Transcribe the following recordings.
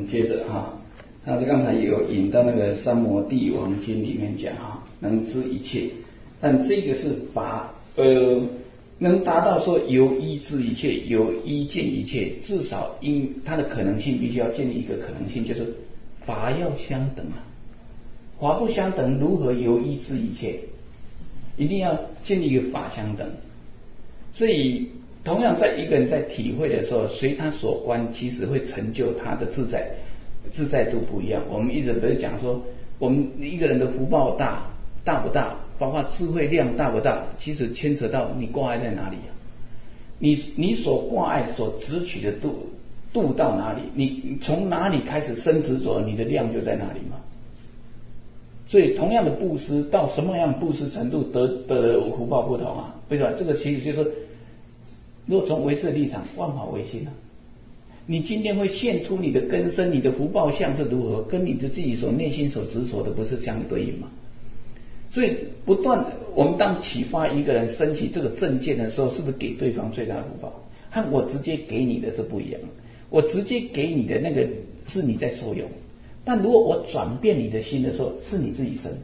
接着他刚才有引到那个三摩地王经里面讲能知一切，但这个是法能达到说由一知一切，由一见一切，至少它的可能性必须要建立一个可能性，就是法要相等法不相等，如何由一知一切？一定要建立一个法相等。所以同样在一个人在体会的时候，随他所观，其实会成就他的自在度不一样。我们一直不是讲说，我们一个人的福报大不大，包括智慧量大不大，其实牵扯到你挂碍在哪里你所挂碍所执取的度到哪里，你从哪里开始生执着，你的量就在哪里嘛。所以同样的布施，到什么样布施程度得的福报不同为什么？这个其实就是，如果从唯识的立场，万法唯心你今天会现出你的根身，你的福报相是如何，跟你的自己所内心所执着的不是相对应吗？所以不断我们当启发一个人升起这个正见的时候，是不是给对方最大的福报？和我直接给你的是不一样的。我直接给你的那个是你在受用，但如果我转变你的心的时候，是你自己生。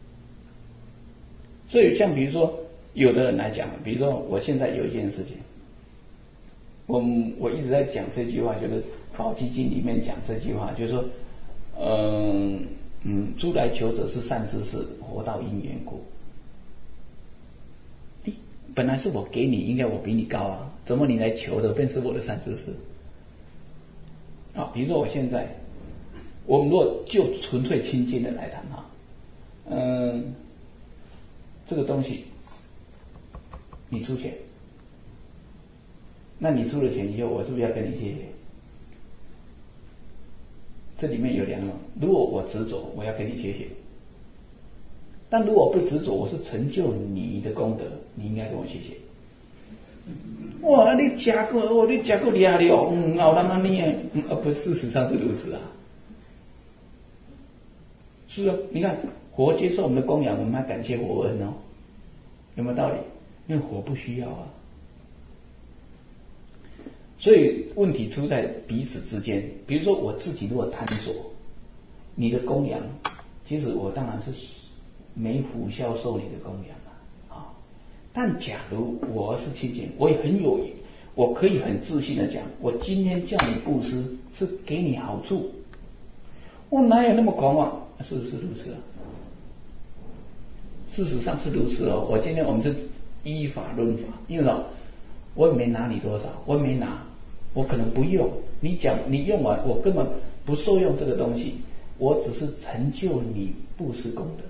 所以像比如说有的人来讲，比如说我现在有一件事情，我一直在讲这句话，就是宝积经里面讲这句话，就是说诸来求者是善知识，活到因缘果。本来是我给你，应该我比你高怎么你来求的便是我的善知识？比如说我现在，我们如果就纯粹亲近的来谈这个东西你出钱，那你出了钱以后，我是不是要跟你谢谢？这里面有两种，如果我执着，我要跟你谢谢；但如果不执着，我是成就你的功德，你应该跟我谢谢。哇，你吃过你吃过厉害了好人你不，事实上是如此是你看佛接受我们的供养，我们还感谢佛恩有没有道理？因为佛不需要所以问题出在彼此之间。比如说我自己如果贪着你的供养，其实我当然是没福消受你的供养但假如我是亲近，我也我可以很自信的讲，我今天叫你布施是给你好处，我哪有那么狂妄？是如此事实上是如此我今天我们是依法论法，因为什么？我也没拿你多少，我没拿，我可能不用，你讲你用完，我根本不受用这个东西，我只是成就你布施功德。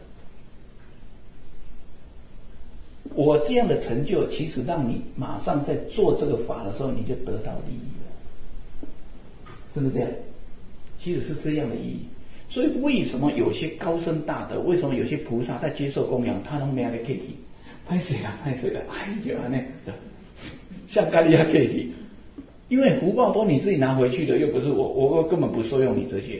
我这样的成就，其实让你马上在做这个法的时候，你就得到利益了，是不是这样？其实是这样的意义。所以为什么有些高僧大德，为什么有些菩萨在接受供养，他都没有来 K T， 拍谁了？哎呀那个像咖喱亚 K T， 因为福报都你自己拿回去的，又不是我根本不受用你这些。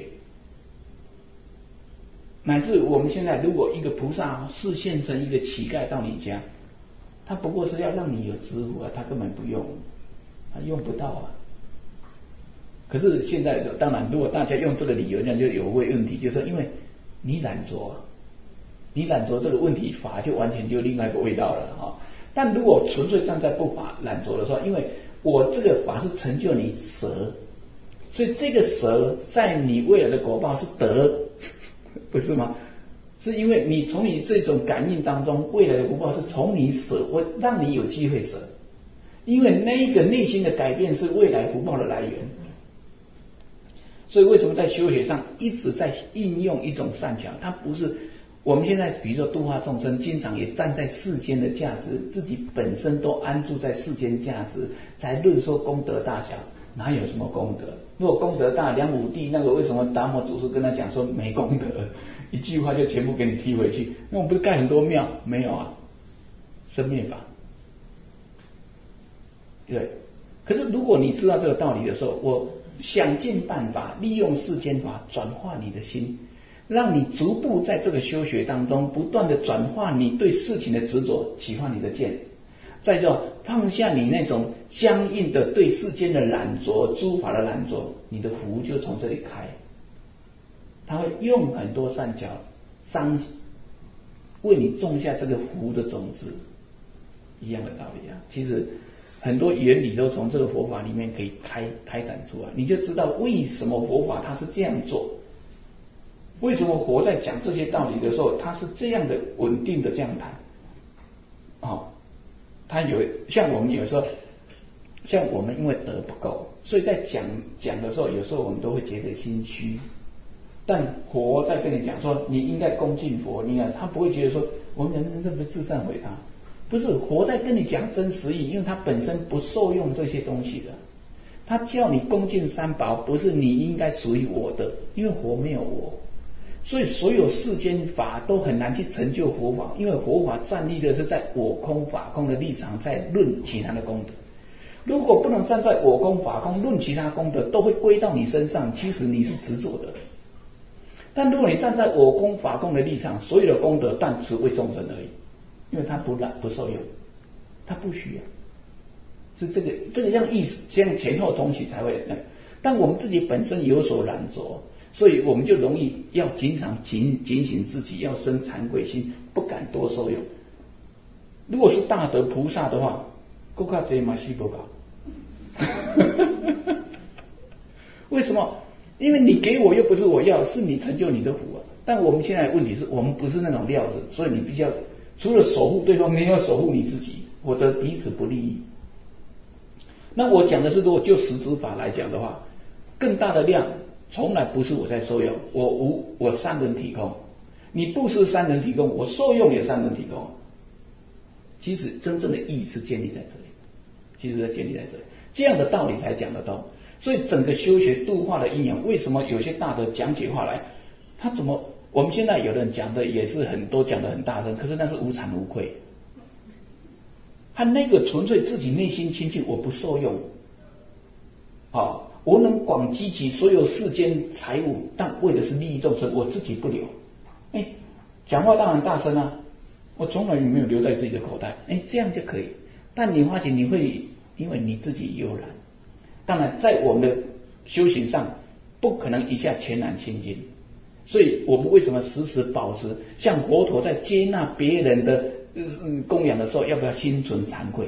乃至我们现在如果一个菩萨示现成一个乞丐到你家，他不过是要让你有知福他根本不用，他用不到可是现在当然如果大家用这个理由，那就有问题，就是因为你懒惰你懒惰这个问题，法就完全就另外一个味道了但如果纯粹站在不法懒惰的时候，因为我这个法是成就你舍，所以这个舍在你未来的果报是得，不是吗？是因为你从你这种感应当中，未来的福报是从你舍，我让你有机会舍，因为那一个内心的改变是未来福报的来源。所以为什么在修学上一直在应用一种善巧？它不是我们现在比如说度化众生，经常也站在世间的价值，自己本身都安住在世间价值，才论说功德大小，哪有什么功德？如果功德大，梁武帝那个为什么达摩祖师跟他讲说没功德，一句话就全部给你踢回去？那我们不是盖很多庙？没有生灭法。对，可是如果你知道这个道理的时候，我想尽办法利用世间法转化你的心，让你逐步在这个修学当中不断的转化你对事情的执着，启发你的见，再就放下你那种僵硬的对世间的懒惰、诸法的懒惰，你的福就从这里开。 他会用很多善巧为你种下这个福的种子，一样的道理啊。其实很多原理都从这个佛法里面可以开展出来，你就知道为什么佛法它是这样做，为什么佛在讲这些道理的时候，它是这样的稳定的这样谈。他像我们有时候，像我们因为德不够，所以在讲的时候，有时候我们都会觉得心虚。但佛在跟你讲说，你应该恭敬佛，你看他不会觉得说我们人这不是自赞毁他，不是佛在跟你讲真实意，因为他本身不受用这些东西的，他叫你恭敬三宝，不是你应该属于我的，因为佛没有我，所以所有世间法都很难去成就佛法，因为佛法站立的是在我空法空的立场，在论其他的功德。如果不能站在我空法空论其他功德，都会归到你身上，其实你是执着的。但如果你站在我空法空的立场，所有的功德但只为众生而已，因为他不受用，他不需要，是这个样意思，这样前后同起才会。但我们自己本身有所染着，所以我们就容易要经常警醒自己，要生惭愧心，不敢多受用。如果是大德菩萨的话，更加这嘛是不搞。为什么？因为你给我又不是我要，是你成就你的福啊。但我们现在的问题是我们不是那种料子，所以你必须要除了守护对方，你也要守护你自己，否则彼此不利益。那我讲的是，如果就实质法来讲的话，更大的量从来不是我在受用，我三轮体空，你不是三轮体空，我受用也三轮体空。其实真正的意义是建立在这里，其实是建立在这里，这样的道理才讲得通。所以整个修学度化的因缘，为什么有些大德讲起话来，他怎么我们现在有人讲的也是很多，讲的很大声，可是那是无惭无愧，和那个纯粹自己内心清净，我不受用，我能广积集所有世间财物，但为的是利益众生，我自己不留。讲话当然大声啊，我从来没有留在自己的口袋，这样就可以。但你发觉你会因为你自己悠然。当然在我们的修行上不可能一下全然清净，所以我们为什么时时保持像佛陀在接纳别人的供养的时候，要不要心存惭愧？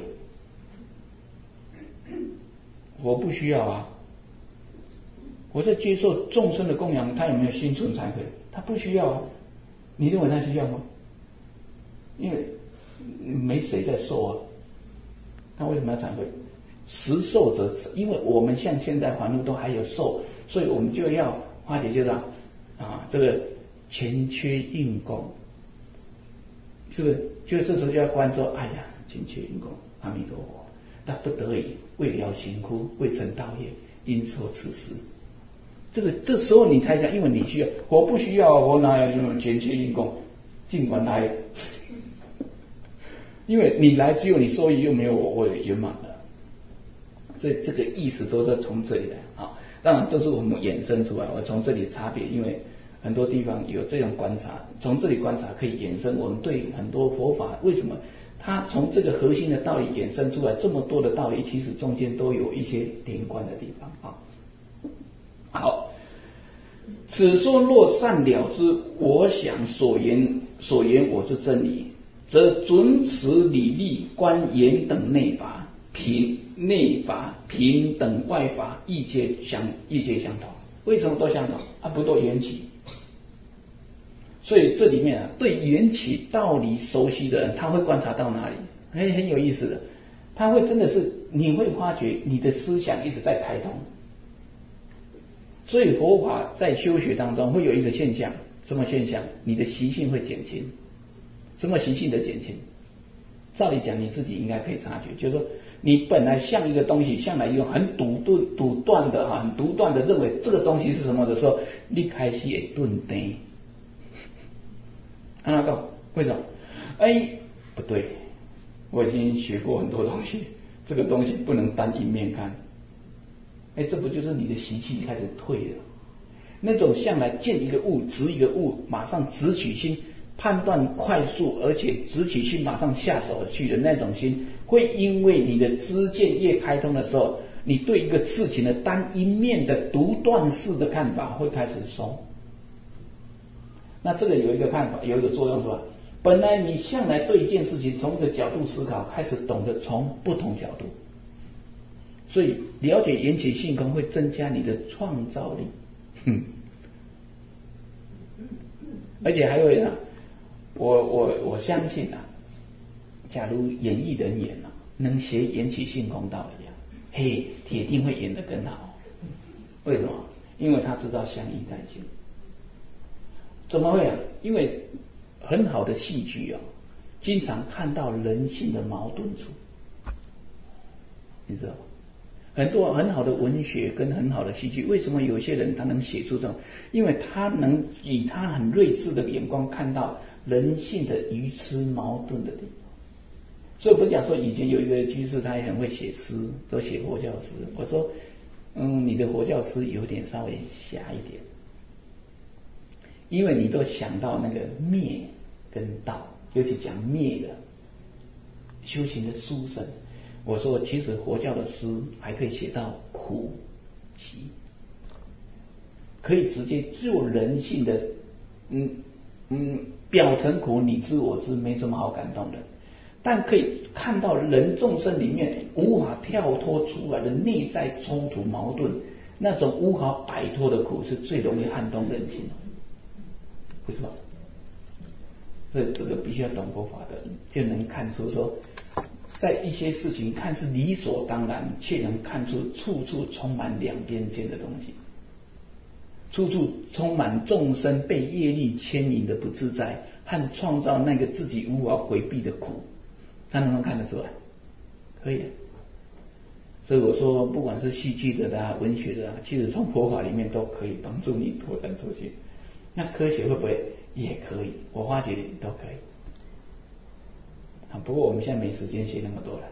我不需要啊，我在接受众生的供养，他有没有心存惭愧？他不需要啊，你认为他需要吗？因为没谁在受啊，他为什么要惭愧？实受者，因为我们像现在凡夫都还有受，所以我们就要化解，就是这个欠缺应供，是不是？就这时候就要观说，哎呀，欠缺应供，阿弥陀佛，他不得已为了行苦，为成道业，应受此事。这时候你才讲，因为你需要，我不需要，我哪有什么欠缺应供？尽管来，因为你来只有你受益，又没有我圆满了。所以这个意思都是从这里来当然这是我们衍生出来，我从这里差别，因为很多地方有这种观察，从这里观察可以衍生我们对很多佛法为什么它从这个核心的道理衍生出来这么多的道理，其实中间都有一些连贯的地方好，此说若善了知我想所言我之真理，则准此理力观言等内法内法平等外法意皆相同。为什么都相同？不都缘起？所以这里面对缘起道理熟悉的人，他会观察到哪里？很有意思的，他会真的是你会发觉你的思想一直在开通。所以佛法在修学当中会有一个现象，什么现象？你的习性会减轻。什么习性的减轻？照理讲你自己应该可以察觉，就是说你本来像一个东西，向来用很独断的认为这个东西是什么的时候，你开始会顿定。那个为什么？不对，我已经学过很多东西，这个东西不能单一面看。这不就是你的习气开始退了？那种向来见一个物执一个物，马上直取心，判断快速，而且直取心马上下手去的那种心，会因为你的知见越开通的时候，你对一个事情的单一面的独断式的看法会开始松。 那这个有一个看法，有一个作用是吧？本来你向来对一件事情从一个角度思考，开始懂得从不同角度，所以了解缘起性空会增加你的创造力。而且还有啊，我相信啊，假如演艺人员啊能学缘起性空道理啊，嘿，铁定会演得更好。为什么？因为他知道相依带进。怎么会啊？因为很好的戏剧啊，经常看到人性的矛盾处，你知道吗？很多很好的文学跟很好的戏剧，为什么有些人他能写出这种？因为他能以他很睿智的眼光看到人性的愚痴矛盾的地方。所以我不讲说以前有一个居士，他也很会写诗，都写佛教诗。我说，你的佛教诗有点稍微狭一点，因为你都想到那个灭跟道，尤其讲灭的修行的殊胜。我说，其实佛教的诗还可以写到苦集，可以直接就人性的，表层苦你知我知，没什么好感动的，但可以看到人众生里面无法跳脱出来的内在冲突矛盾，那种无法摆脱的苦是最容易撼动人心的，不是吧？所以这个必须要懂佛法的人就能看出说，在一些事情看似理所当然，却能看出处处充满两边间的东西，处处充满众生被业力牵引的不自在，和创造那个自己无法回避的苦，他能不能看得出来？可以。所以我说，不管是戏剧的啦、文学的啦，其实从佛法里面都可以帮助你拓展出去。那科学会不会？也可以，我发觉都可以。不过我们现在没时间写那么多了。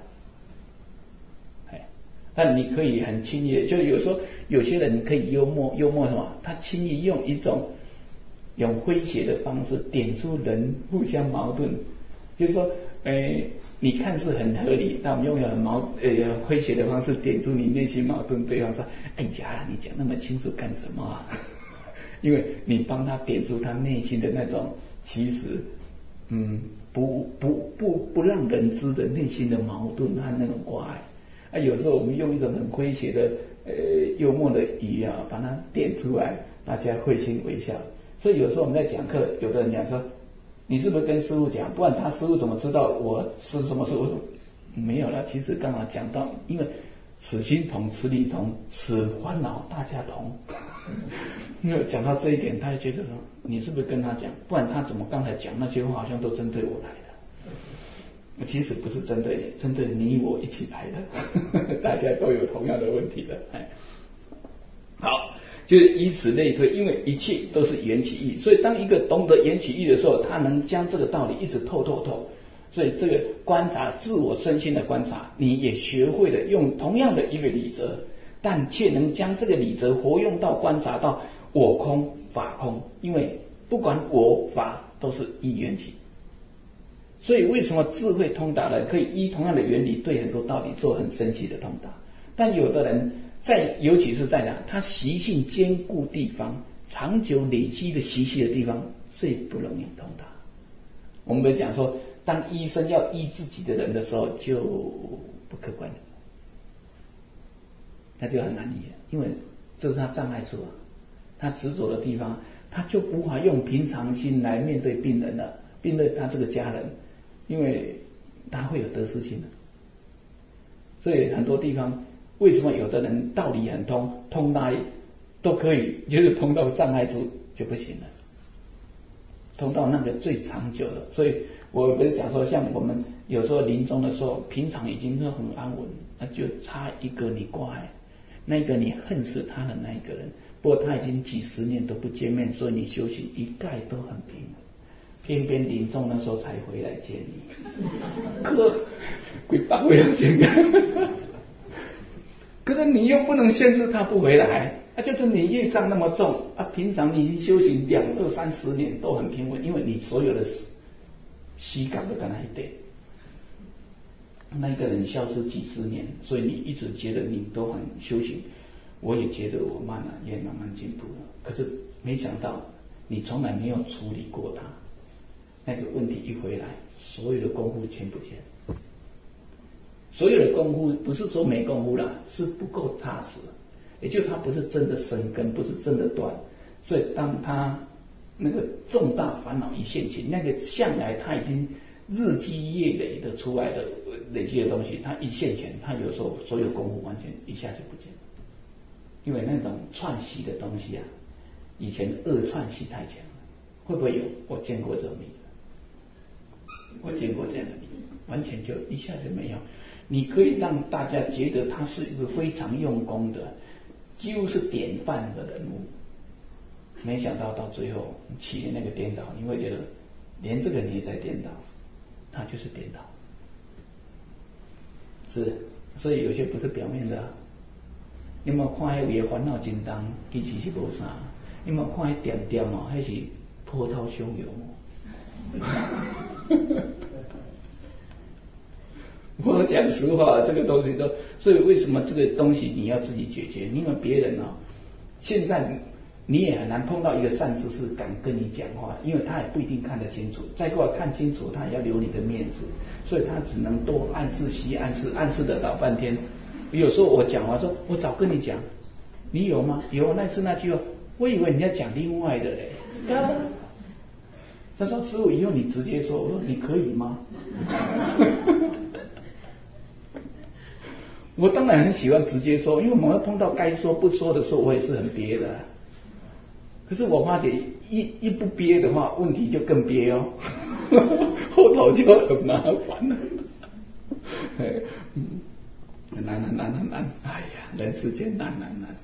但你可以很轻易的，就有时候有些人可以幽默什么，他轻易用一种诙谐的方式点出人互相矛盾，就是说，你看似很合理，但我们用很诙谐的方式点出你内心矛盾，对方说：“哎呀，你讲那么清楚干什么啊？”因为你帮他点出他内心的那种其实不让人知的内心的矛盾和那种挂碍。有时候我们用一种很诙谐的幽默的语啊，把它点出来，大家会心微笑。所以有时候我们在讲课，有的人讲说，你是不是跟师父讲？不然他师父怎么知道我是什么事？我说没有了，其实刚好讲到，因为此心同，此理同，此烦恼大家同。因为讲到这一点，他就觉得说，你是不是跟他讲？不然他怎么刚才讲那些话好像都针对我来的？其实不是针对你，针对你我一起来的，大家都有同样的问题的。好，就是以此类推，因为一切都是缘起义，所以当一个懂得缘起义的时候，他能将这个道理一直透。所以这个观察自我身心的观察，你也学会了用同样的一个理则，但却能将这个理则活用到观察到我空法空，因为不管我法都是依缘起。所以为什么智慧通达的可以依同样的原理对很多道理做很深细的通达，但有的人尤其是在哪他习性坚固地方，长久累积的习气的地方最不容易通达。我们会讲说，当医生要医自己的人的时候就不客观了，那就很难医了，因为这是他障碍处啊，他执着的地方，他就无法用平常心来面对病人了，面对他这个家人，因为他会有得失心的。所以很多地方为什么有的人道理很通哪里都可以，就是通到障碍处就不行了，通到那个最长久的。所以我不是讲说，像我们有时候临终的时候，平常已经都很安稳，那就差一个你挂碍，那个你恨死他的那一个人，不过他已经几十年都不见面，所以你修行一概都很平稳，偏偏临终的时候才回来见你，鬼把回来见你。可是你又不能限制他不回来，就是你业障那么重啊，平常你已经修行20、30年都很平稳，因为你所有的习感都跟他一对。那一个人消失几十年，所以你一直觉得你都很修行，我也觉得我也慢慢进步了。可是没想到你从来没有处理过它，那个问题一回来，所有的功夫全不见。所有的功夫不是说没功夫啦，是不够踏实，也就它不是真的生根，不是真的断。所以当他那个重大烦恼一现前，那个向来他已经日积月累的出来的累积的东西，他一现前，他有时候所有功夫完全一下就不见了。因为那种串习的东西啊，以前恶串习太强了，会不会有？我见过这种例子，我见过这样的例子，完全就一下就没有。你可以让大家觉得他是一个非常用功的，几乎是典范的人物，没想到到最后起的那个颠倒，你会觉得连这个你也在颠倒，他就是颠倒，是，所以有些不是表面的。你有没有看那个烦恼真重，其实是无啥？你有没有看那点点哦，那是波涛汹涌哦。我讲实话，这个东西都，所以为什么这个东西你要自己解决？因为别人哦，现在你也很难碰到一个善知识敢跟你讲话，因为他也不一定看得清楚，再过来看清楚，他也要留你的面子，所以他只能多暗示西暗示，暗示的老半天。有时候我讲话说，我早跟你讲，你有吗？有，那次那句话，我以为你要讲另外的嘞。他说师父，以后你直接说。我说你可以吗？我当然很喜欢直接说，因为我们碰到该说不说的时候，我也是很憋的。可是我发觉一不憋的话，问题就更憋哦，后头就很麻烦了。难，哎呀，人世间难。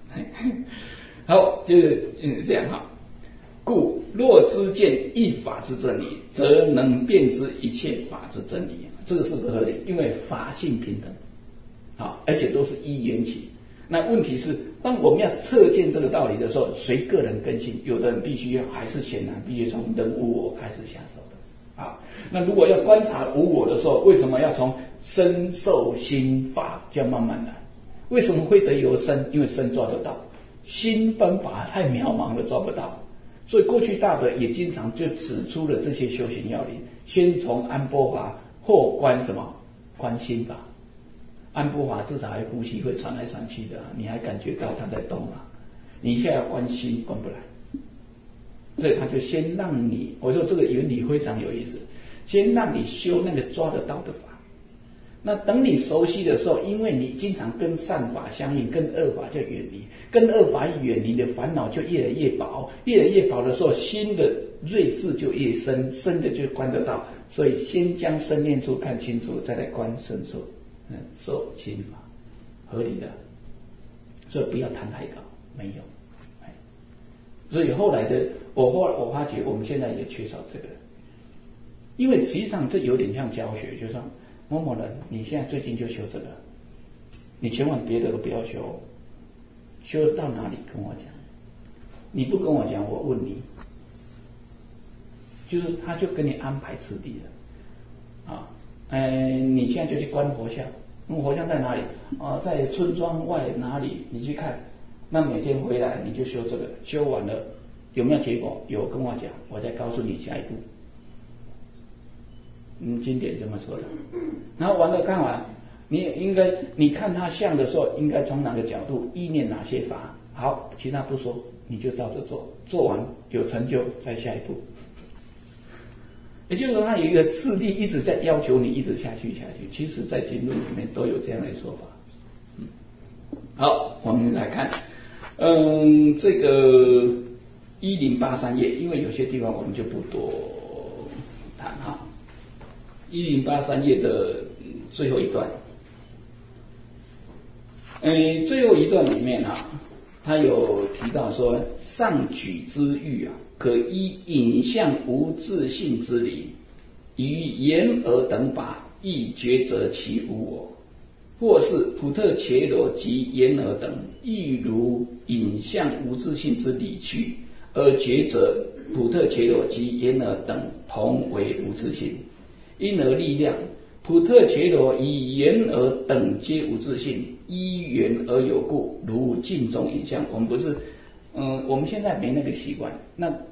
好，就是这样哈。故若知见一法之真理，则能辨知一切法之真理。这个是不合理，因为法性平等，好，而且都是依缘起。那问题是，当我们要测见这个道理的时候，随个人根性，有的人必须还是显然必须从人无我开始下手的。啊，那如果要观察无我的时候，为什么要从身受心法就要慢慢来？为什么会得由身？因为身抓得到，心分法太渺茫了，抓不到。所以过去大德也经常就指出了这些修行要领，先从安波法，后观什么？观心法。安波法至少还呼吸会传来传去的，你还感觉到它在动啊。你现在要观心，观不来。所以他就先让你，我说这个原理非常有意思，先让你修那个抓得到的法。那等你熟悉的时候，因为你经常跟善法相应，跟恶法就远离，跟恶法一远离的烦恼就越来越薄，越来越薄的时候，心的睿智就越深，深的就观得到。所以先将身念处看清楚，再来观身受，受心法，合理的。所以不要谈太高，没有。所以后来的我发觉我们现在也缺少这个，因为实际上这有点像教学，就是说某某人你现在最近就修这个，你千万别的都不要修，修到哪里跟我讲，你不跟我讲我问你，就是他就跟你安排次第了啊，你现在就去观佛像，佛像在哪里啊？在村庄外哪里？你去看。那每天回来你就修这个，修完了有没有结果？有，跟我讲，我再告诉你下一步。经典这么说的。然后完了看完，你看他像的时候，应该从哪个角度意念哪些法？好，其他不说，你就照着做，做完有成就再下一步。也就是说，他有一个次第一直在要求你一直下去。其实，在经论里面都有这样的说法。好，我们来看。这个1083页，因为有些地方我们就不多谈哈。1083页的最后一段，最后一段里面啊，他有提到说，上举之欲啊，可依影像无自性之理，于言而等法，亦觉则其无我。或是普特伽罗及言而等，亦如影像无自性之理趣，而觉者普特伽罗及言而等同为无自性，因而力量普特伽罗与言而等皆无自性，依缘而有故，如镜中影像。我们不是，我们现在没那个习惯。那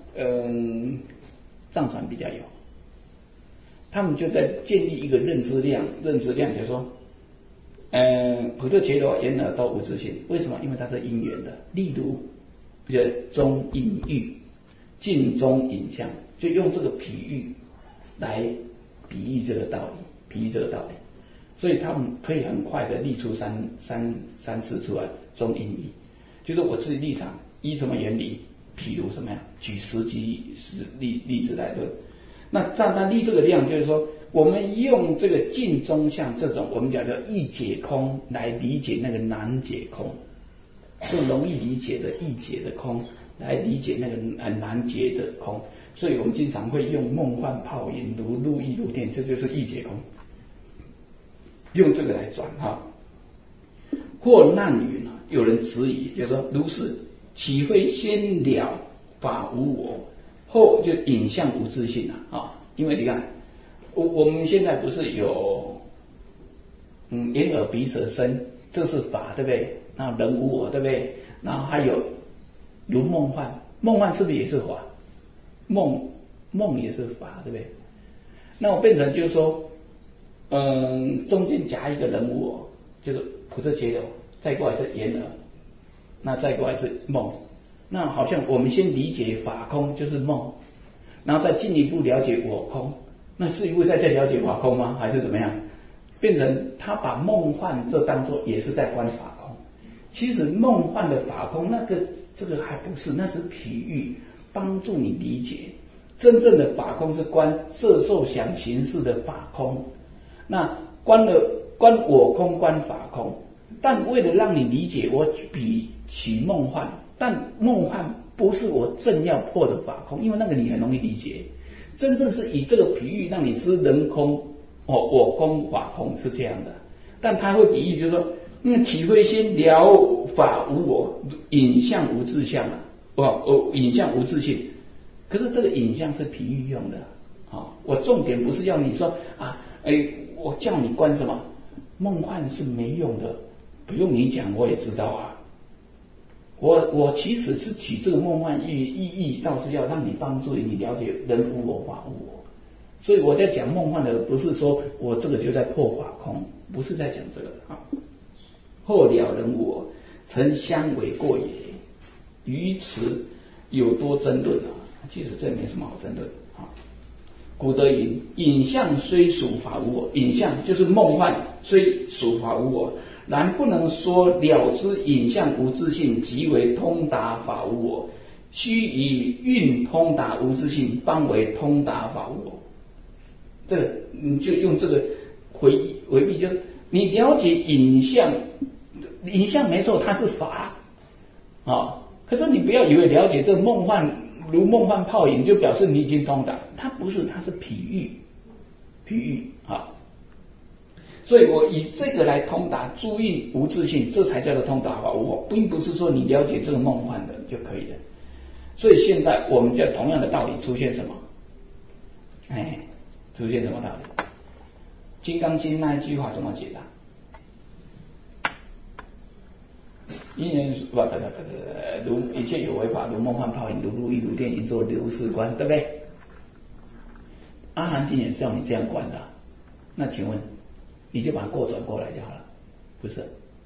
藏传比较有，他们就在建立一个认知量，就是说，普特伽罗、眼耳都无自性，为什么？因为它是因缘的。例如，中阴喻、镜中影像，就用这个比喻来比喻这个道理，所以他们可以很快的立出三次出来，中阴喻，就是我自己立场依什么原理，譬如什么呀？举实际例子来论。那照他立这个量，就是说，我们用这个镜中像这种我们讲叫易解空来理解那个难解空，就容易理解的易解的空来理解那个很难解的空，所以我们经常会用梦幻泡影如露亦如电，这就是易解空，用这个来转哈。或难云啊，有人质疑，就是说如是，岂非先了法无我，后就影像无自性啊？因为你看，我们现在不是有眼耳鼻舌身，这是法，对不对？那人无我，对不对？然后还有如梦幻，梦幻是不是也是法？梦也是法，对不对？那我变成就是说，中间夹一个人无我，就是普特伽罗，再过来是眼耳，那再过来是梦。那好像我们先理解法空就是梦，然后再进一步了解我空，那是因为在了解法空吗？还是怎么样？变成他把梦幻这当作也是在观法空，其实梦幻的法空这个还不是，那是譬喻，帮助你理解。真正的法空是观色受想行识的法空，那观我空观法空，但为了让你理解，我比起梦幻，但梦幻不是我正要破的法空，因为那个你很容易理解。真正是以这个比喻让你知人空我空法空是这样的，但他会比喻就是说，岂非先了法无我，影像无自相影像无自性。可是这个影像是比喻用的我重点不是要你说我叫你观什么梦幻是没用的，不用你讲我也知道啊。我其实是举这个梦幻意义，倒是要让你帮助你了解人无我法无我。所以我在讲梦幻的，不是说我这个就在破法空，不是在讲这个后了人无我，曾相违过也，于此有多争论其实这没什么好争论古德云：影像虽属法无我，影像就是梦幻，虽属法无我，然不能说了知影像无自性，即为通达法无我。须以运通达无自性，方为通达法无我。这个你就用这个回避，就是你了解影像没错，它是法可是你不要以为了解这个梦幻如梦幻泡影就表示你已经通达，它不是，它是譬喻所以我以这个来通达诸印无自性，这才叫做通达法无我，并不是说你了解这个梦幻的就可以了。所以现在我们就同样的道理出现什么？出现什么道理？金刚经那一句话怎么解答？因缘如一切有为法，如梦幻泡影，如露亦如电，应作如是观，对不对？阿含经也是要你这样观的，那请问你就把它过转过来就好了，不是？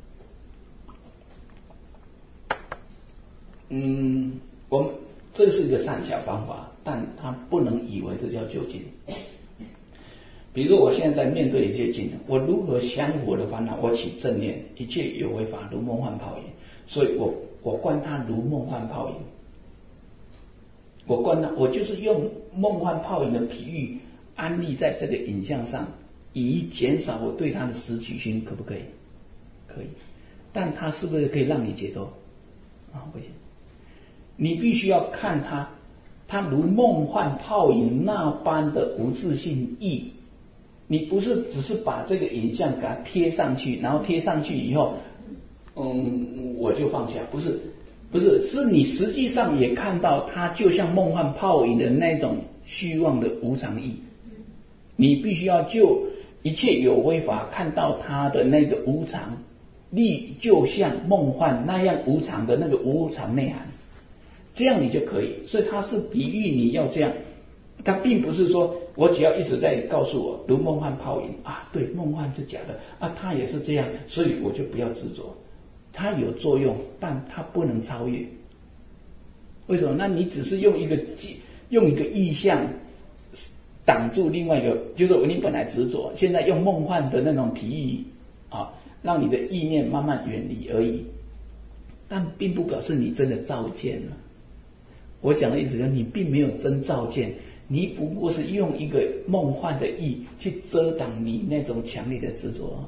我们这是一个善巧方法，但它不能以为这叫究竟。比如我现在面对一切境，我如何降伏我的烦恼？我起正念，一切有为法如梦幻泡影，所以我观它如梦幻泡影。我观它，我就是用梦幻泡影的比喻安立在这个影像上，以减少我对它的执取心，可不可以？可以。但它是不是可以让你解脱？不行。你必须要看它如梦幻泡影那般的无自性意。你不是只是把这个影像给它贴上去，然后贴上去以后，我就放下，不是，是你实际上也看到它就像梦幻泡影的那种虚妄的无常意。你必须要就一切有为法看到它的那个无常力，就像梦幻那样无常的那个无常内涵。 这样你就可以。所以它是比喻你要这样，它并不是说我只要一直在告诉我如梦幻泡影啊，对，梦幻是假的啊，它也是这样，所以我就不要执着。它有作用，但它不能超越。为什么？那你只是用一个意象挡住另外一个，就是你本来执着，现在用梦幻的那种比喻啊，让你的意念慢慢远离而已，但并不表示你真的照见了。我讲的意思就是你并没有真照见，你不过是用一个梦幻的意去遮挡你那种强烈的执着。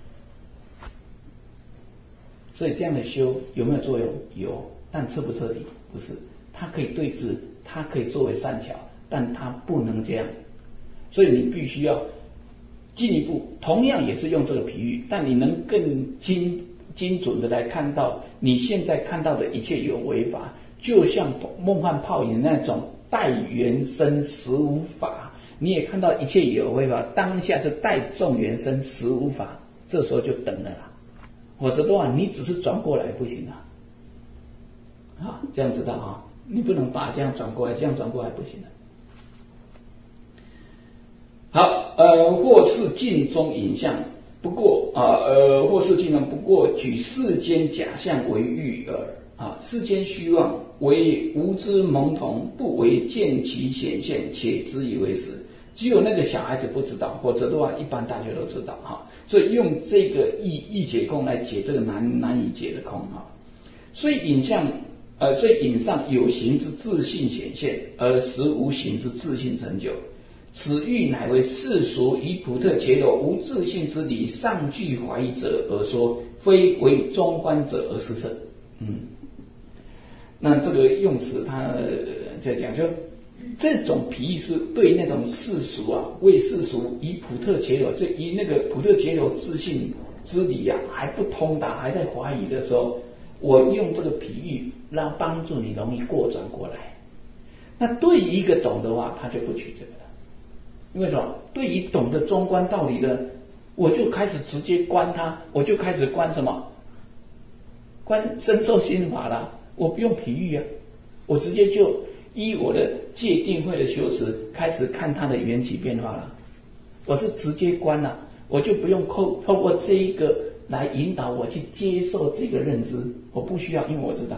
所以这样的修有没有作用？有，但彻不彻底？不是。它可以对治，它可以作为善巧，但它不能这样。所以你必须要进一步，同样也是用这个比喻，但你能更精准的来看到你现在看到的一切有为法，就像梦幻泡影那种带缘生实无法，你也看到一切有为法，当下是带众缘生实无法，这时候就等了啦。否则的话，你只是转过来不行啊，这样知道啊？你不能把这样转过来，这样转过来不行的。好，或是镜中影像，不过或是镜中不过举世间假象为喻耳啊，世间虚妄为无知懵懂，不为见其显现，且知以为实。只有那个小孩子不知道，否则的话，一般大家都知道哈。所以用这个易解空来解这个难以解的空哈。所以影像，所以影上有形之自性显现，而实无形之自性成就。此喻乃为世俗以普特揭露无自性之理，上具怀疑者而说，非为中观者而施设。那这个用词他在讲，就这种比喻是对那种世俗啊，为世俗以普特揭露，就以那个普特揭露自性之理啊还不通达，还在怀疑的时候，我用这个比喻让帮助你容易过转过来。那对于一个懂的话，他就不取这个了。因为什么？对于懂得中观道理的，我就开始直接观他，我就开始观什么？观身受心法了。我不用比喻啊，我直接就依我的戒定慧的修持开始看它的缘起变化了。我是直接观了，我就不用透过这一个来引导我去接受这个认知，我不需要，因为我知道。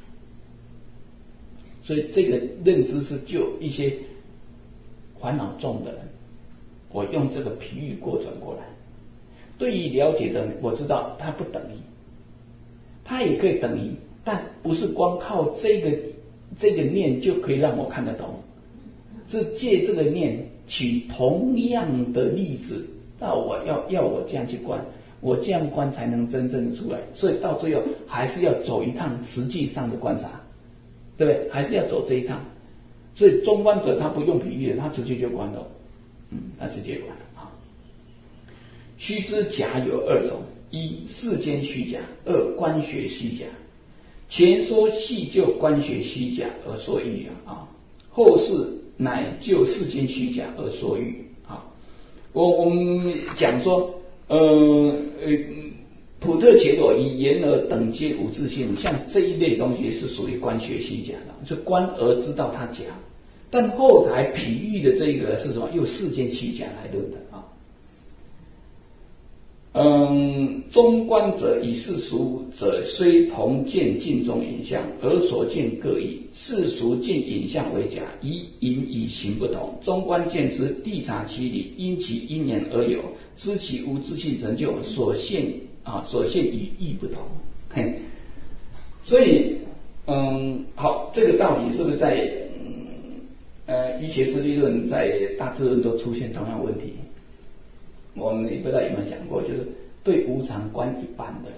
所以这个认知是就一些烦恼重的人，我用这个比喻过转过来。对于了解的人，我知道它不等于，它也可以等于，但不是光靠这个念就可以让我看得懂，是借这个念取同样的例子，那我要我这样去观，我这样观才能真正的出来。所以到最后还是要走一趟实际上的观察，对不对？还是要走这一趟。所以中观者他不用比喻的，他直接就观了，他直接观了啊。须知假有二种：一世间虚假，二观学虚假。前说细就观学虚假而说喻啊，后世乃就世间虚假而说喻啊。我们讲说，普特揭露以言而等皆无自性，像这一类东西是属于观学虚假的，就观而知道它假。但后台比喻的这个是什么？又世间虚假来论的啊。中观者以世俗者虽同见镜中影像，而所见各异。世俗见影像为假，以影以形不同。中观见之，谛察其理，因其因缘而有，知其无自性成就，所现与义不同。所以好，这个道理是不是在瑜伽师地论在大智论都出现同样问题？我们也不知道有没有讲过，就是对无常观一般的，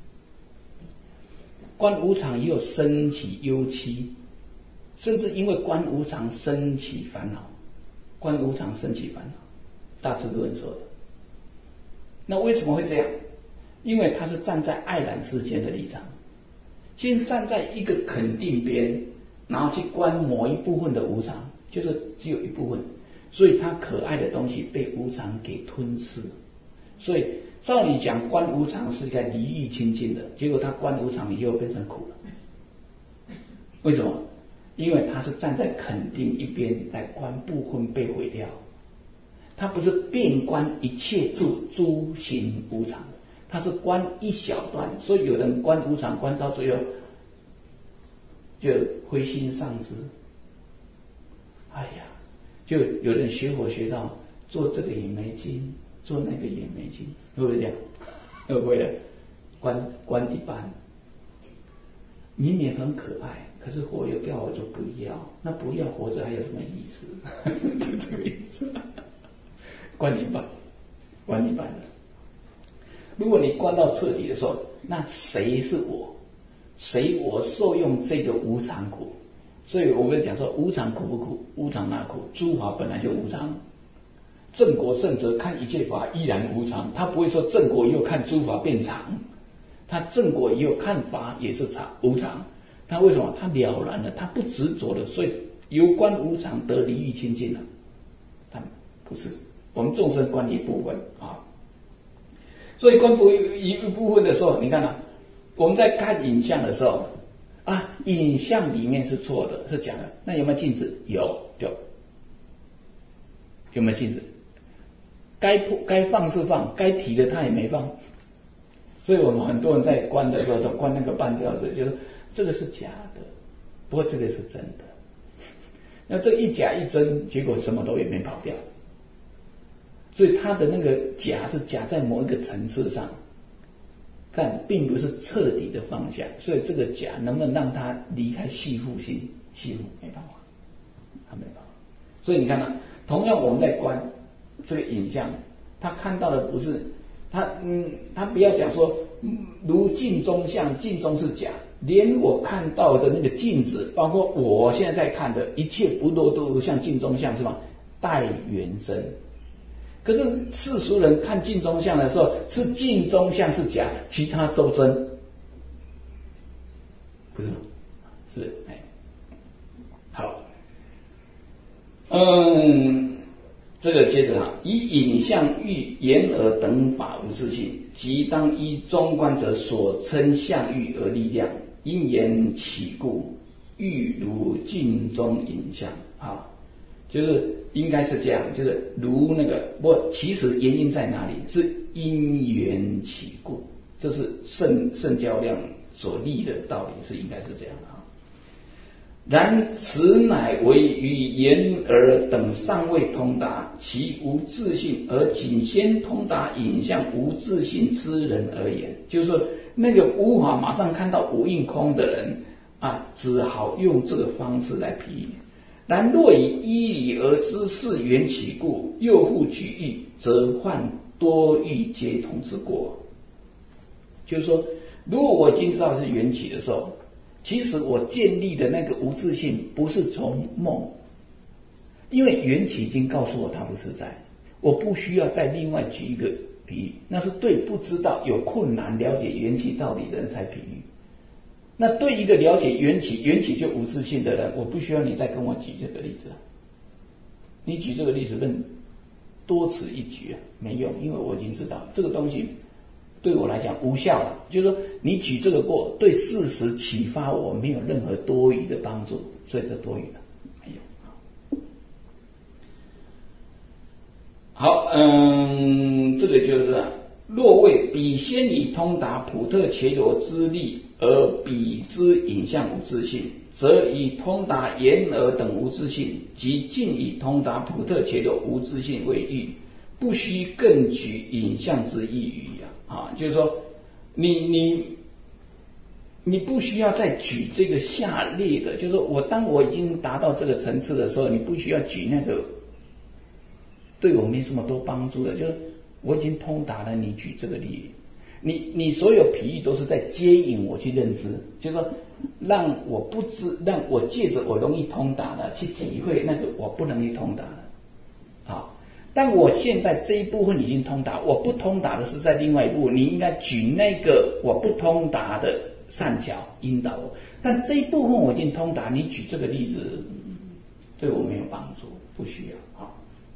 观无常也有生起忧戚，甚至因为观无常生起烦恼，观无常生起烦恼，大智论说的。那为什么会这样？因为他是站在爱染世间的立场，先站在一个肯定边，然后去观某一部分的无常，就是只有一部分，所以他可爱的东西被无常给吞噬。所以照理讲，观无常是应该离欲清净的，结果他观无常以后变成苦了。为什么？ 因为他是站在肯定一边来观部分被毁掉，他不是遍观一切诸行无常，他是观一小段，所以有人观无常观到最后就灰心丧志，哎呀，就有人学佛学到做这个也没劲，做那个也没劲，会不会这样？会不会的？观一般，明明很可爱，可是佛又叫我就不要，那不要活着还有什么意思？就这个意思。观一半，观一半的。如果你观到彻底的时候，那谁是我？谁我受用这个无常苦？所以我们讲说无常苦不苦？无常哪苦？诸法本来就无常。正果圣者看一切法依然无常，他不会说正果以后看诸法变常，他正果以后看法也是无常。他为什么？他了然了，他不执着了，所以由观无常得离欲清净了。他不是我们众生观一部分啊，所以观一部分的时候，你看啊，我们在看影像的时候啊，影像里面是错的，是假的，那有没有镜子？有。有没有镜子？该放是放，该提的他也没放，所以我们很多人在观的时候都观那个半吊子，就是这个是假的，不过这个是真的。那这一假一真，结果什么都也没跑掉。所以他的那个假是假在某一个层次上，但并不是彻底的放下。所以这个假能不能让他离开系缚心？系缚没办法，他没办法。所以你看啊，同样我们在观这个影像，他看到的不是他不要讲说如镜中像，镜中是假，连我看到的那个镜子，包括我现在在看的一切不都如像镜中像，是吧？带原身。可是世俗人看镜中像的时候，是镜中像是假，其他都真，不是吗？是不是？哎，好，这个接着以影像喻眼耳等法无自性，即当依中观者所称相喻而立量，因缘起故，喻如镜中影像啊。就是应该是这样，就是如那个，不过其实原因在哪里？是因缘起故，这是圣教量所立的道理，是应该是这样啊。然此乃为于眼耳等尚未通达其无自性，而仅先通达影像无自性之人而言，就是说那个无法马上看到无印空的人啊，只好用这个方式来比喻。然若以依理而知是缘起故，又复举喻，则患多欲皆同之过。就是说，如果我已经知道是缘起的时候，其实我建立的那个无自性不是从梦，因为缘起已经告诉我它不是在，我不需要再另外举一个比喻，那是对不知道有困难了解缘起道理的人才比喻。那对一个了解缘起就无自性的人，我不需要你再跟我举这个例子，你举这个例子论多此一举啊，没用，因为我已经知道这个东西对我来讲无效了，就是说你举这个过，对事实启发我没有任何多余的帮助，所以这多余了，没有。好，这个就是若谓彼先以通达普特伽罗之力，而彼之影像无自性，则以通达眼耳等无自性，即尽以通达普特伽罗无自性为喻，不须更举影像之意语啊。就是说，你不需要再举这个下列的，就是说当我已经达到这个层次的时候，你不需要举那个对我没什么多帮助的，就是我已经通达了，你举这个例，你所有比喻都是在接引我去认知，就是说让我借着我容易通达的去体会那个我不容易通达的。好，但我现在这一部分已经通达，我不通达的是在另外一部分，你应该举那个我不通达的善巧引导我，但这一部分我已经通达，你举这个例子对我没有帮助，不需要。好，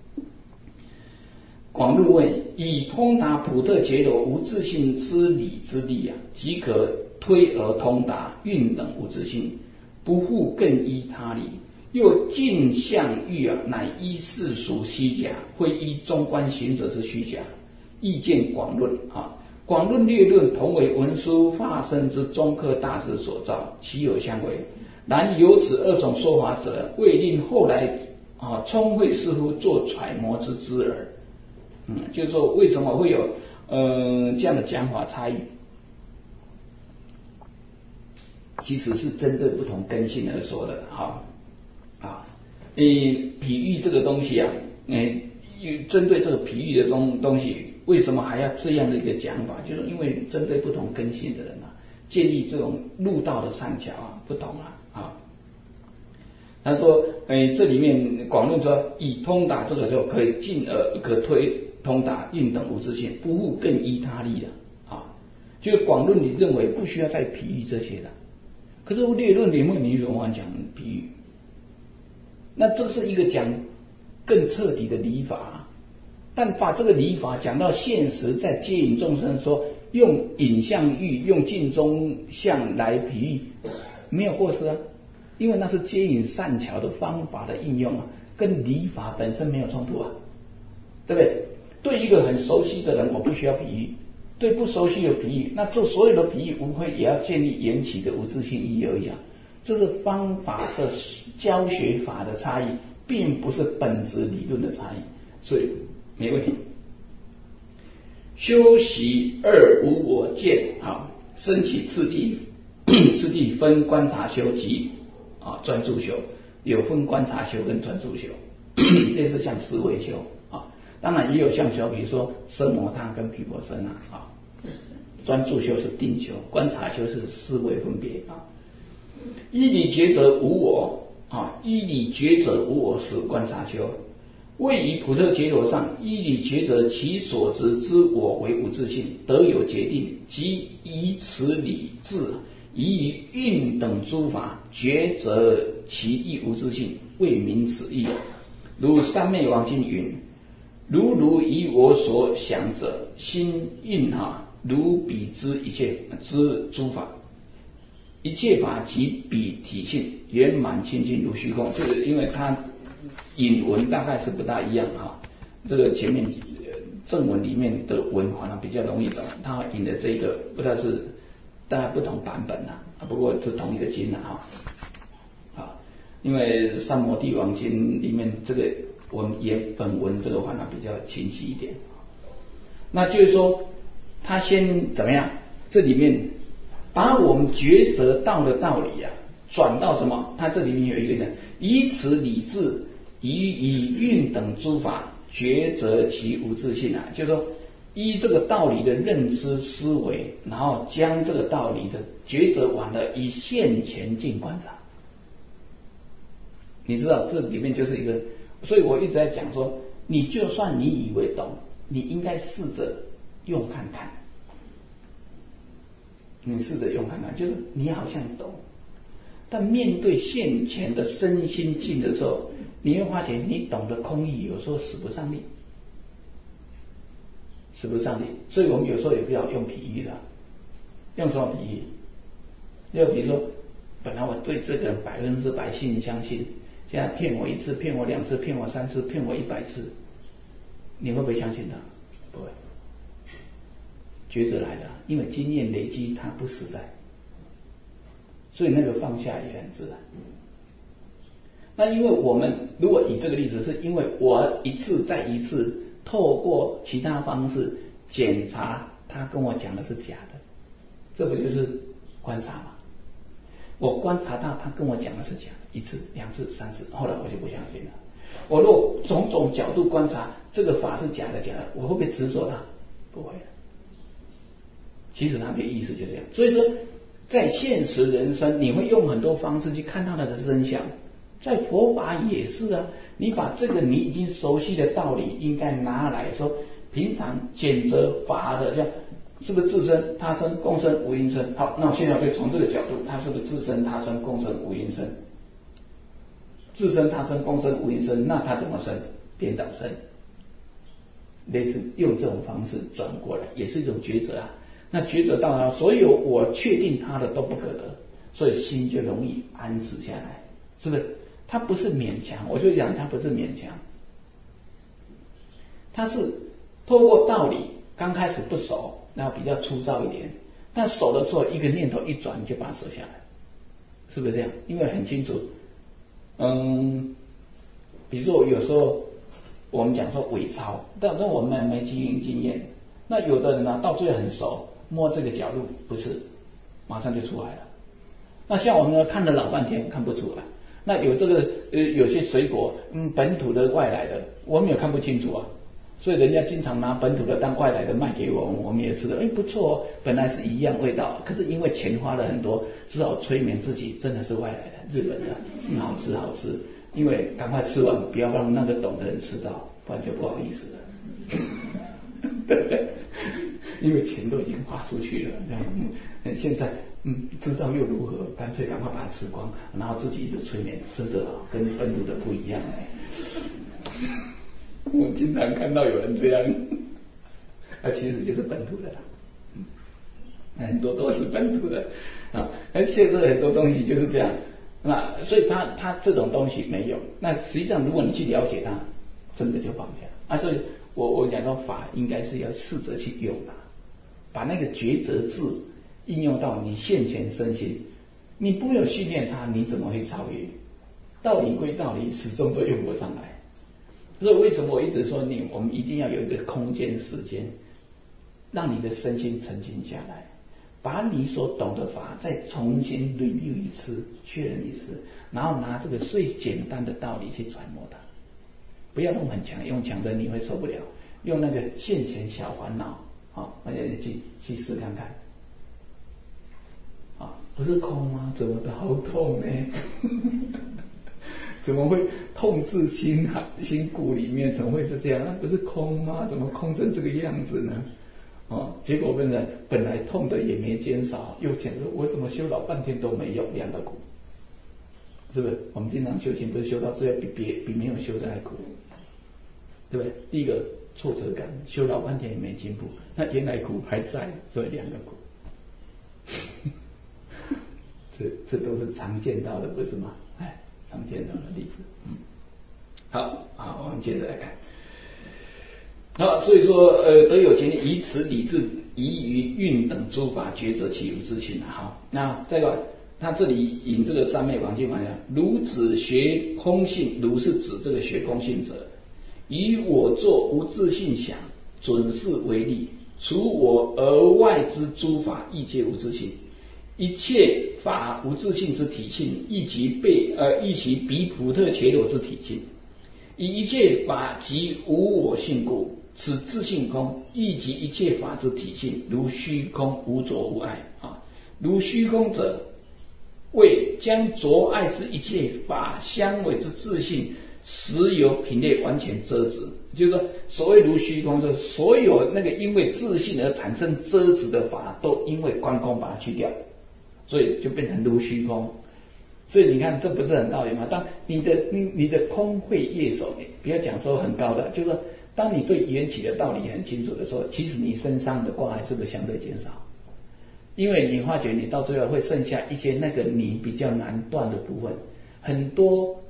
广入问，以通达普特伽罗无自性之理之力啊，即可推而通达蕴等无自性， 不复更依他理。又尽相欲啊，乃依世俗虚假，非依中观行者之虚假。意见广论啊，广论略论同为文殊化身之中科大师所造，其有相违。然有此二种说法者，为令后来聪慧师父做揣摩之之耳。就是说为什么会有这样的讲法差异？其实是针对不同根性而说的比喻这个东西啊，针对这个比喻的东西，为什么还要这样的一个讲法？就是因为针对不同根性的人啊，建立这种入道的善巧啊不同他说，这里面广论说，以通达这个就可以进而可推通达应等无自性，不复更依他力的就是广论你认为不需要再比喻这些的，可是略论里面你怎么讲比喻？那这是一个讲更彻底的理法，但把这个理法讲到现实，在接引众生说用影像喻、用镜中相来比喻，没有过失因为那是接引善巧的方法的应用跟理法本身没有冲突对不对？对一个很熟悉的人，我不需要比喻；对不熟悉的比喻，那这所有的比喻无非也要建立缘起的无自性意义而已这是方法的教学法的差异，并不是本质理论的差异，所以没问题。修习二无我见升起次第分观察修及专注修，有分观察修跟专注修，类似像思维修当然也有像修，比如说奢摩他跟毗婆舍那专注修是定修，观察修是思维分别依理觉者无我依理觉者无我是观察修。位于普特结罗上，依理觉者其所执之我为无自性，得有决定，即以此理智宜于运等诸法，觉者其亦无自性，谓名此义。如三昧王经云：如以我所想者，心印如彼之一切之诸法，一切法即彼体性，圆满清净如虚空。就是因为它引文大概是不大一样这个前面正文里面的文好像比较容易懂，它引的这个不知道是大概不同版本不过是同一个经因为三摩地王经里面这个本文这个好像比较清晰一点。那就是说他先怎么样？这里面把我们抉择道的道理转到什么？他这里面有一个讲，以此理智以运等诸法，抉择其无自性就是说依这个道理的认知思维，然后将这个道理的抉择完了，以现前境观察。你知道这里面就是一个，所以我一直在讲说，你就算你以为懂，你应该试着用看看。你试着用看看，就是你好像懂，但面对现前的身心境的时候，你会发现你懂的空义有时候使不上力，所以我们有时候也不要用比喻的，用什么比喻？就比如说，本来我对这个人100%信相信，现在骗我1次，骗我2次，骗我3次，骗我100次，你会不会相信他？不会。抉择来的，因为经验累积它不实在，所以那个放下也很自然。那因为我们如果以这个例子，是因为我一次再一次透过其他方式检查他跟我讲的是假的，这不就是观察吗？我观察到他跟我讲的是假的，1次、2次、3次，后来我就不相信了。我若种种角度观察这个法是假的，我会不会执着它？不会的。其实他的意思就这样，所以说在现实人生，你会用很多方式去看到它的真相。在佛法也是你把这个你已经熟悉的道理，应该拿来说，平常检责法的，像是不是自身、他生、共生、无因生？好，那我现在就从这个角度，他是不是自身、他生、共生、无因生？自身、他生、共生、无因生，那他怎么生？颠倒生。类似用这种方式转过来，也是一种抉择那抉择到所有我确定他的都不可得， 所以心就容易安止下来，是不是？它不是勉强，我就讲它不是勉强，它是透过道理，刚开始不熟，然后比较粗糙一点，但熟的时候一个念头一转，你就把它舍下来，是不是这样？因为很清楚，比如说有时候我们讲说伪钞，但我们没经验，那有的人呢到最后很熟，摸这个角度不是，马上就出来了。那像我们呢看了老半天看不出来，那有这个有些水果，本土的外来的，我们也看不清楚啊。所以人家经常拿本土的当外来的卖给我们，我们也吃的，不错哦，本来是一样味道，可是因为钱花了很多，只好催眠自己真的是外来的日本的，好吃好吃，因为赶快吃完，不要让那个懂的人吃到，不然就不好意思了，对不对？因为钱都已经花出去了，现在知道又如何？干脆赶快把它吃光，然后自己一直催眠，真的跟本土的不一样我经常看到有人这样，其实就是本土的啦，很多都是本土的啊，而且这很多东西就是这样，那所以他这种东西没有，那实际上如果你去了解它，真的就放下所以我讲说法应该是要试着去用它，把那个抉择智应用到你现前身心，你不有训练它，你怎么会超越？道理归道理，始终都用不上来。所以为什么我一直说我们一定要有一个空间时间，让你的身心沉静下来，把你所懂的法再重新 review 一次，确认一次，然后拿这个最简单的道理去揣摩它，不要弄很强，用强的你会受不了，用那个现前小烦恼大家去试看看不是空吗？怎么的好痛呢？怎么会痛至心骨里面？怎么会是这样？那不是空吗？怎么空成这个样子呢？结果本来痛的也没减少，又讲说我怎么修老半天都没有，两个苦，是不是？我们经常修行不是修到最后比没有修的还苦，对不对？第一个挫折感，修老半天也没进步，那原来苦还在，所以两个苦。这都是常见到的，不是吗？常见到的例子。好，我们接着来看。好，所以说得有情力，以此理智宜于运等诸法抉择其如之心好，那这个他这里引这个三昧王经讲，如指学空性，如是指这个学空性者，以我作无自性想，准是为例。除我而外之诸法，亦皆无自性。一切法无自性之体性，亦其彼普特伽罗之体性。以一切法即无我性故，此自性空，亦即一切法之体性，如虚空无着无碍如虚空者，为将着碍之一切法相为之自性，实有品类完全遮止。就是说，所谓如虚空，就是所有那个因为自性而产生遮止的法，都因为观空把它去掉，所以就变成如虚空。所以你看，这不是很道理吗？当你的空慧越熟，不要讲说很高的，就是说，当你对缘起的道理很清楚的时候，其实你身上的挂碍是不是相对减少？因为你发觉你到最后会剩下一些那个你比较难断的部分，很多，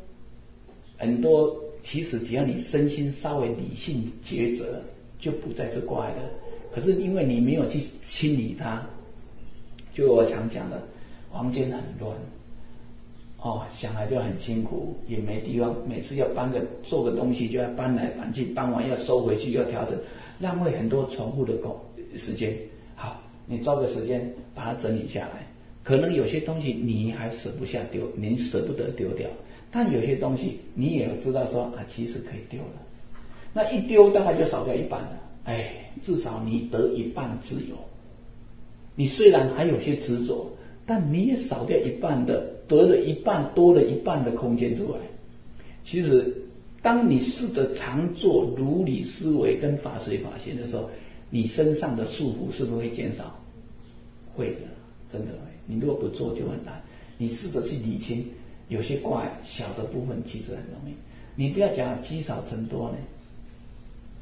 其实只要你身心稍微理性抉择，就不再是挂碍的。可是因为你没有去清理它，就我常讲的，房间很乱。想来就很辛苦，也没地方，每次要做个东西就要搬来搬去，搬完要收回去，要调整，浪费很多重复的时间。好，你抓个时间把它整理下来，可能有些东西你还舍不下丢，你舍不得丢掉，但有些东西你也有知道说其实可以丢了，那一丢大概就少掉一半了，至少你得一半自由。你虽然还有些执着，但你也少掉一半的，得了一半，多了一半的空间出来。其实当你试着常做如理思维跟法随法行的时候，你身上的束缚是不是会减少？会的，真的会。你如果不做就很难。你试着去理清，有些挂碍小的部分其实很容易。你不要讲积少成多呢，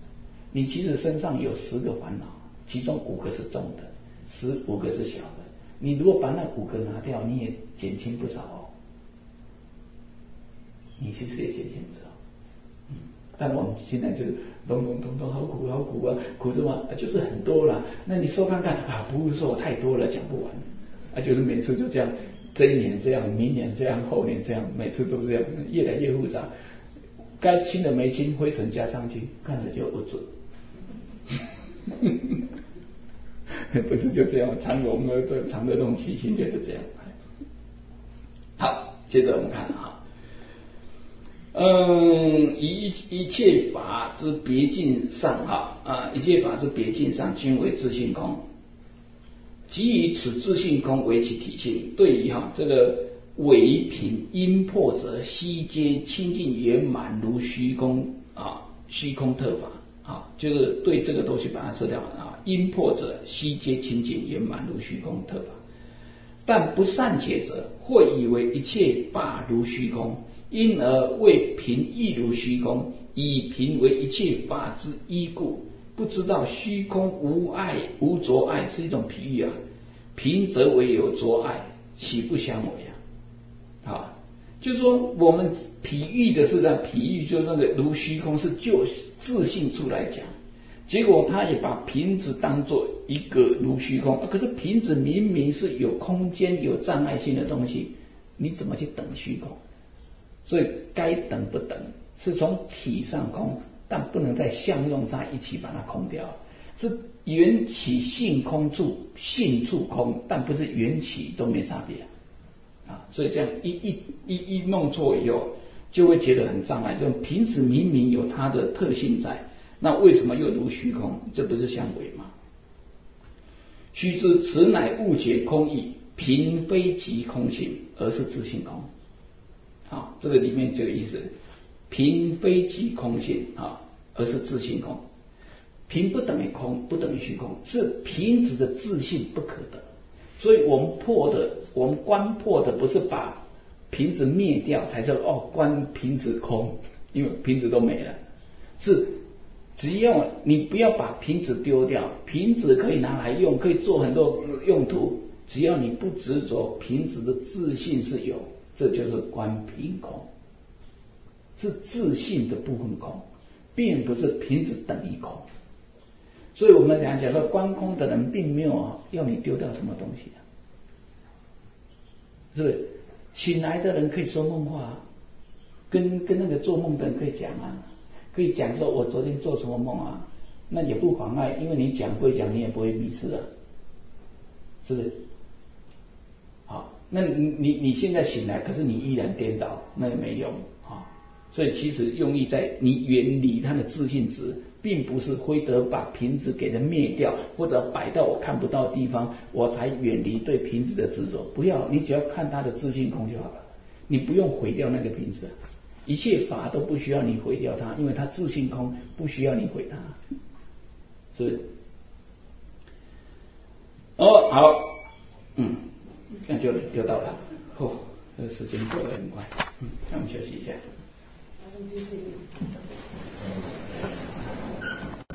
你其实身上有10个烦恼，其中5个是重的，5个是小的。 你如果把那5个拿掉，你也减轻不少哦。你其实也减轻不少。但我们现在就是笼笼统统好苦好苦啊，苦着嘛，就是很多啦。那你说看看啊，不是说我太多了讲不完啊，就是每次就这样，这一年这样，明年这样，后年这样，每次都这样，越来越复杂。该清的没清，灰尘加上去，看着就不准。不是就这样，藏龙的这藏的这种习性就是这样。好，接着我们看啊。一切法之别境上一切法之别境上均为自性空，即以此自性空为其体性。对于这个唯品因破者，悉皆清净圆满如虚空虚空特法就是对这个东西把它舍掉因破者悉皆清净圆满如虚空特法。但不善解者，会以为一切法如虚空，因而为品亦如虚空，以品为一切法之依故，不知道虚空无碍无着碍是一种譬喻品则为有着碍，岂不相违就是说我们譬喻的是譬喻，就是那个如虚空是就自性处来讲，结果他也把瓶子当作一个如虚空，可是瓶子明明是有空间有障碍性的东西，你怎么去等虚空？所以该等不等，是从体上空，但不能在相用上一起把它空掉，是缘起性空处，性处空，但不是缘起都没差别所以这样一弄错以后，就会觉得很障碍。这种瓶子明明有它的特性在，那为什么又如虚空？这不是相违吗？须知此乃误解空义，瓶非即空性，而是自性空。这个里面这个意思，瓶非即空性而是自性空。瓶不等于空，不等于虚空，是瓶子的自性不可得。所以我们观破的不是把瓶子灭掉才说观瓶子空，因为瓶子都没了，是只要你不要把瓶子丢掉，瓶子可以拿来用，可以做很多用途，只要你不执着瓶子的自性是有，这就是观瓶空，是自性的部分空，并不是瓶子等于空。所以我们讲说观空的人并没有要你丢掉什么东西是不是？醒来的人可以说梦话跟那个做梦的人可以讲可以讲说我昨天做什么梦那也不妨碍，因为你讲归讲，你也不会迷失是不是？好，那你现在醒来，可是你依然颠倒，那也没用所以其实用意在你远离它的自性质，并不是非得把瓶子给它灭掉，或者摆到我看不到的地方，我才远离对瓶子的执着。不要，你只要看它的自性空就好了，你不用毁掉那个瓶子，一切法都不需要你毁掉它，因为它自性空，不需要你毁它，是不是？好，那就又到了，这个时间过得很快，那我们休息一下。